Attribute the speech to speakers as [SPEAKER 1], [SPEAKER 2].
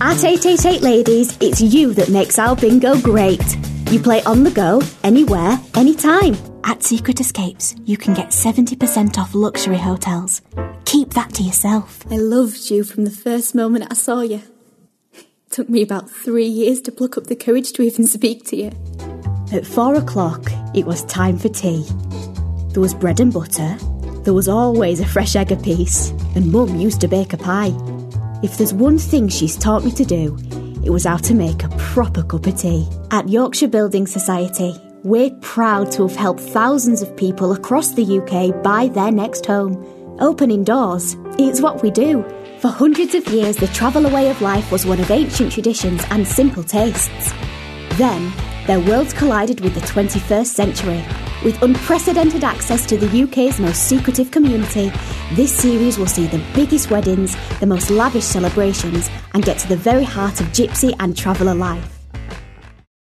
[SPEAKER 1] At 888 Ladies, it's you that makes our bingo great. You play on the go, anywhere, anytime.
[SPEAKER 2] At Secret Escapes, you can get 70% off luxury hotels. Keep that to yourself.
[SPEAKER 1] I loved you from the first moment I saw you. It took me about 3 years to pluck up the courage to even speak to you. At 4 o'clock, it was time for tea. There was bread and butter. There was always a fresh egg apiece. And Mum used to bake a pie. If there's one thing she's taught me to do, it was how to make a proper cup of tea. At Yorkshire Building Society, we're proud to have helped thousands of people across the UK buy their next home. Opening doors, it's what we do. For hundreds of years, the traveller way of life was one of ancient traditions and simple tastes. Then, their worlds collided with the 21st century. With unprecedented access to the UK's most secretive community, this series will see the biggest weddings, the most lavish celebrations, and get to the very heart of gypsy and traveller life.